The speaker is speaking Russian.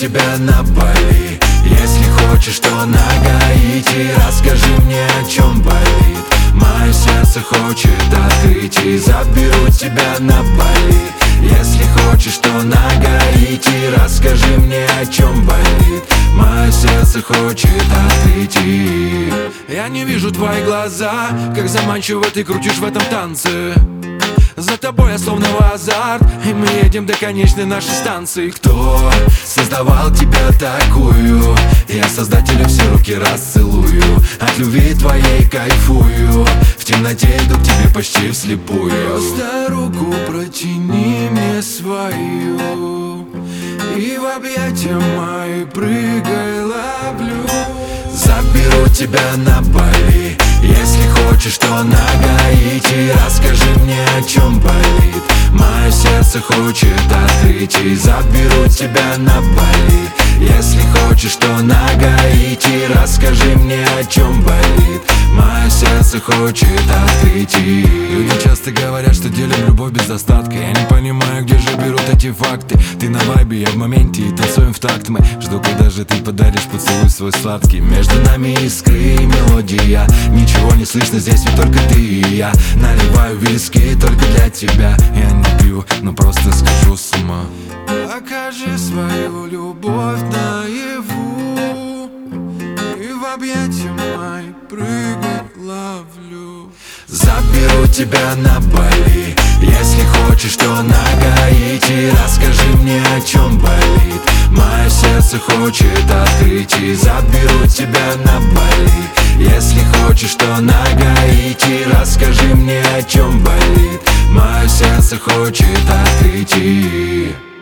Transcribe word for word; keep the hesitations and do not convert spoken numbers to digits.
тебя на Бали. Если хочешь, то на Гаити. Расскажи мне, о чем болит. Мое сердце хочет открыть и заберу тебя на Бали. Если хочешь, то на Гаити. Расскажи мне, о чем болит. Мое сердце хочет открыть и... Я не вижу твои глаза, как заманчиво ты крутишь в этом танце. За тобой я словно в азарт, и мы едем до конечной нашей станции. Кто создавал тебя такую? Я создателя все руки расцелую. От любви твоей кайфую. В темноте иду к тебе почти вслепую. Просто руку протяни мне свою, и в объятия мои прыгай, ловлю. Заберу тебя на Бали. Если хочешь, то на Гаити. Расскажи мне, о чем болит. Мое сердце хочет открыть и заберу тебя на Бали. Если хочешь, то на Гаити. Расскажи мне, о чем болит. Мое сердце хочет открыть и... Люди часто говорят, что делим любовь без остатка. Я не понимаю, где же берут эти факты. Ты на вайбе, я в моменте, и танцуем в такт мы. Жду, когда же ты подаришь поцелуй свой сладкий. Между нами искры и мелодия. Ничего не слышно, здесь ведь только ты и я. Наливаю виски только для тебя. Я не пью, но просто схожу с ума. Покажи свою любовь наяву, и в объятия мои прыгай, ловлю. Заберу тебя на Бали. Если хочешь, то на Гаити. Расскажи мне, о чем болит. Мое сердце хочет открыть и заберу тебя на Бали. Если хочешь, то на Гаити. Расскажи мне, о чем болит. Мое сердце хочет открыть и...